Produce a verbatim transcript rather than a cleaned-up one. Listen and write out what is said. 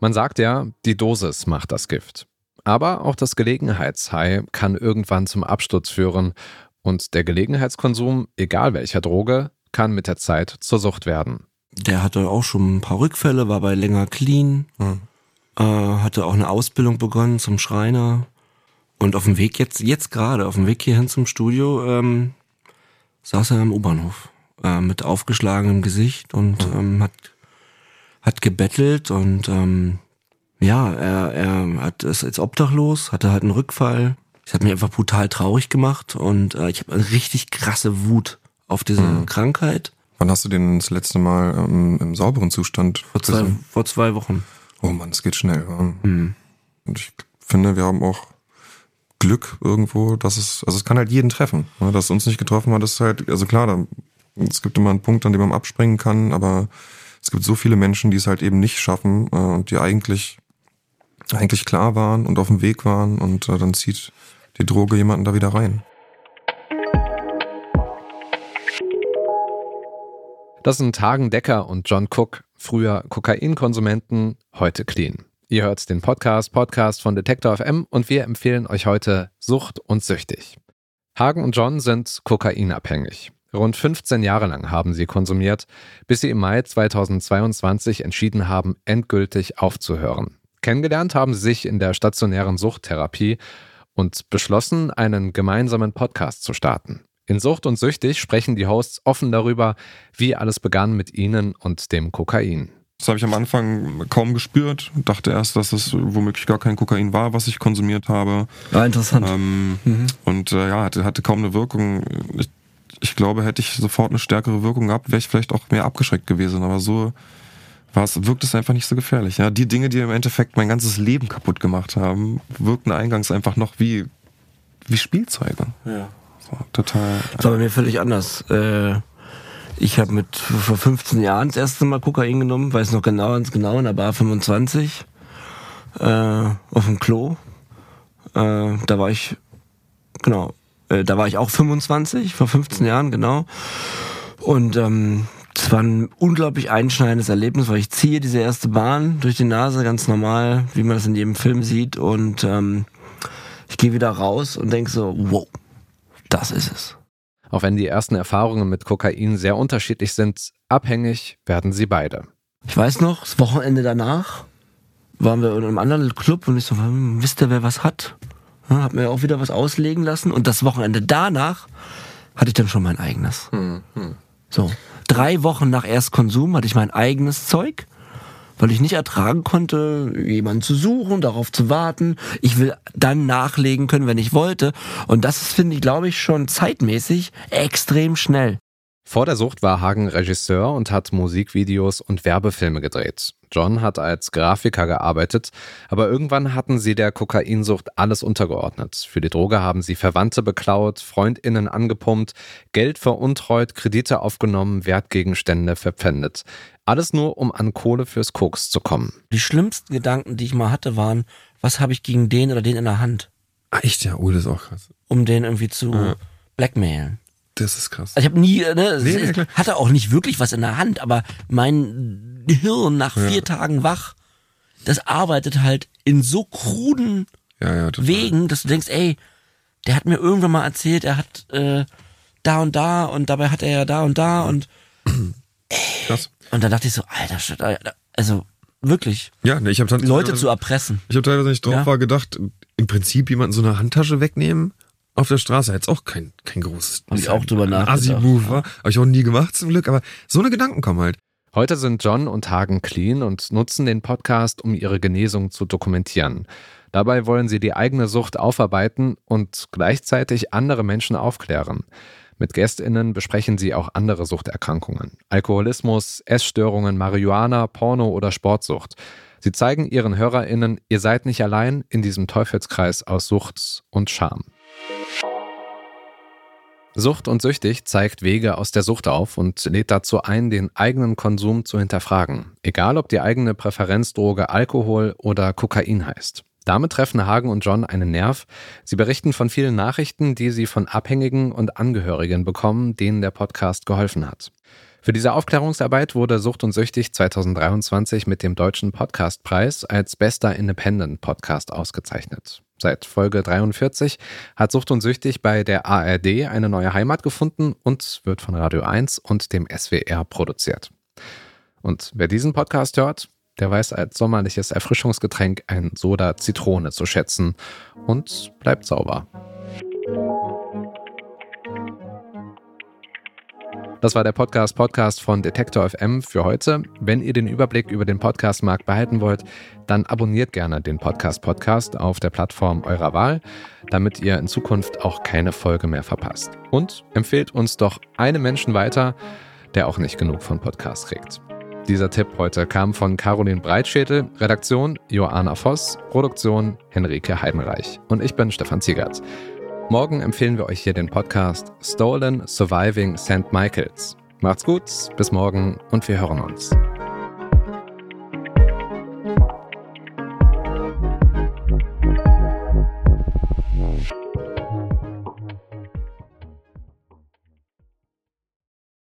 Man sagt ja, die Dosis macht das Gift. Aber auch das Gelegenheitshigh kann irgendwann zum Absturz führen und der Gelegenheitskonsum, egal welcher Droge, kann mit der Zeit zur Sucht werden. Der hatte auch schon ein paar Rückfälle, war bei länger clean, mhm. äh, hatte auch eine Ausbildung begonnen zum Schreiner und auf dem Weg jetzt, jetzt gerade, auf dem Weg hierhin zum Studio, ähm, saß er am U-Bahnhof äh, mit aufgeschlagenem Gesicht und mhm. ähm, hat hat gebettelt und ähm, ja, er, er hat ist jetzt obdachlos, hatte halt einen Rückfall. Das hat mich einfach brutal traurig gemacht und äh, ich habe eine richtig krasse Wut auf diese mhm. Krankheit. Wann hast du den das letzte Mal ähm, im sauberen Zustand? Vor zwei, vor zwei Wochen. Oh Mann, das geht schnell. Ja. Mhm. Und ich finde, wir haben auch Glück irgendwo, dass es, also es kann halt jeden treffen. Ne? Dass es uns nicht getroffen hat, ist halt, also klar, da, es gibt immer einen Punkt, an dem man abspringen kann, aber es gibt so viele Menschen, die es halt eben nicht schaffen äh, und die eigentlich eigentlich klar waren und auf dem Weg waren und äh, dann zieht die Droge jemanden da wieder rein. Das sind Hagen Decker und John Cook, früher Kokainkonsumenten, heute clean. Ihr hört den Podcast, Podcast von Detektor F M und wir empfehlen euch heute Sucht und Süchtig. Hagen und John sind kokainabhängig. Rund fünfzehn Jahre lang haben sie konsumiert, bis sie im Mai zweitausendzweiundzwanzig entschieden haben, endgültig aufzuhören. Kennengelernt haben sie sich in der stationären Suchttherapie und beschlossen, einen gemeinsamen Podcast zu starten. In Sucht und Süchtig sprechen die Hosts offen darüber, wie alles begann mit ihnen und dem Kokain. Das habe ich am Anfang kaum gespürt. Dachte erst, dass es womöglich gar kein Kokain war, was ich konsumiert habe. Ja, interessant. Ähm, mhm. Und äh, ja, hatte, hatte kaum eine Wirkung. Ich, ich glaube, hätte ich sofort eine stärkere Wirkung gehabt, wäre ich vielleicht auch mehr abgeschreckt gewesen. Aber so war es, wirkt es einfach nicht so gefährlich. Ja? Die Dinge, die im Endeffekt mein ganzes Leben kaputt gemacht haben, wirkten eingangs einfach noch wie, wie Spielzeuge. Ja. So, total. Das war bei mir völlig anders. Äh, ich habe mit vor fünfzehn Jahren das erste Mal Kokain genommen, weiß noch genau, ganz genau, in der Bar fünfundzwanzig, äh, auf dem Klo. Äh, da war ich, genau, äh, da war ich auch fünfundzwanzig, vor fünfzehn Jahren, genau. Und ähm, es war ein unglaublich einschneidendes Erlebnis, weil ich ziehe diese erste Bahn durch die Nase, ganz normal, wie man das in jedem Film sieht. Und ähm, ich gehe wieder raus und denke so, wow, das ist es. Auch wenn die ersten Erfahrungen mit Kokain sehr unterschiedlich sind, abhängig werden sie beide. Ich weiß noch, das Wochenende danach waren wir in einem anderen Club und ich so, wisst ihr, wer was hat? Ja, hab mir auch wieder was auslegen lassen. Und das Wochenende danach hatte ich dann schon mein eigenes. Hm, hm. So, drei Wochen nach Erstkonsum hatte ich mein eigenes Zeug, weil ich nicht ertragen konnte, jemanden zu suchen, darauf zu warten. Ich will dann nachlegen können, wenn ich wollte. Und das ist, finde ich, glaube ich, schon zeitmäßig extrem schnell. Vor der Sucht war Hagen Regisseur und hat Musikvideos und Werbefilme gedreht. John hat als Grafiker gearbeitet, aber irgendwann hatten sie der Kokainsucht alles untergeordnet. Für die Droge haben sie Verwandte beklaut, FreundInnen angepumpt, Geld veruntreut, Kredite aufgenommen, Wertgegenstände verpfändet. Alles nur, um an Kohle fürs Koks zu kommen. Die schlimmsten Gedanken, die ich mal hatte, waren, was habe ich gegen den oder den in der Hand? Ah, echt, ja, oh, das ist auch krass. Um den irgendwie zu ja. blackmailen. Das ist krass. Also ich habe nie, ne, nee, ist, hatte auch nicht wirklich was in der Hand, aber mein Hirn nach vier ja. Tagen wach, das arbeitet halt in so kruden ja, ja, Wegen, dass du denkst, ey, der hat mir irgendwann mal erzählt, er hat äh, da und da und dabei hat er ja da und da und ey, krass. Und dann dachte ich so, alter Shit, also wirklich, ja, ne, ich hab dann, Leute zu erpressen. Ich habe teilweise nicht drauf ja. war gedacht, im Prinzip jemanden so eine Handtasche wegnehmen. Auf der Straße jetzt auch kein, kein großes... Hab ich auch drüber nachgedacht. Assi-Move war. Habe ich auch nie gemacht zum Glück, aber so eine Gedanken kommen halt. Heute sind John und Hagen clean und nutzen den Podcast, um ihre Genesung zu dokumentieren. Dabei wollen sie die eigene Sucht aufarbeiten und gleichzeitig andere Menschen aufklären. Mit GästInnen besprechen sie auch andere Suchterkrankungen. Alkoholismus, Essstörungen, Marihuana, Porno oder Sportsucht. Sie zeigen ihren HörerInnen, ihr seid nicht allein in diesem Teufelskreis aus Sucht und Scham. Sucht und Süchtig zeigt Wege aus der Sucht auf und lädt dazu ein, den eigenen Konsum zu hinterfragen. Egal, ob die eigene Präferenzdroge Alkohol oder Kokain heißt. Damit treffen Hagen und John einen Nerv. Sie berichten von vielen Nachrichten, die sie von Abhängigen und Angehörigen bekommen, denen der Podcast geholfen hat. Für diese Aufklärungsarbeit wurde Sucht und Süchtig zweitausenddreiundzwanzig mit dem Deutschen Podcastpreis als bester Independent-Podcast ausgezeichnet. Seit Folge dreiundvierzig hat Sucht und Süchtig bei der A R D eine neue Heimat gefunden und wird von Radio eins und dem S W R produziert. Und wer diesen Podcast hört, der weiß als sommerliches Erfrischungsgetränk ein Soda Zitrone zu schätzen und bleibt sauber. Das war der Podcast Podcast von Detektor F M für heute. Wenn ihr den Überblick über den Podcast-Markt behalten wollt, dann abonniert gerne den Podcast Podcast auf der Plattform eurer Wahl, damit ihr in Zukunft auch keine Folge mehr verpasst. Und empfehlt uns doch einen Menschen weiter, der auch nicht genug von Podcasts kriegt. Dieser Tipp heute kam von Caroline Breitschädel, Redaktion Joanna Voss, Produktion Henrike Heidenreich. Und ich bin Stefan Ziegert. Morgen empfehlen wir euch hier den Podcast Stolen Surviving Sankt Michaels. Macht's gut, bis morgen und wir hören uns.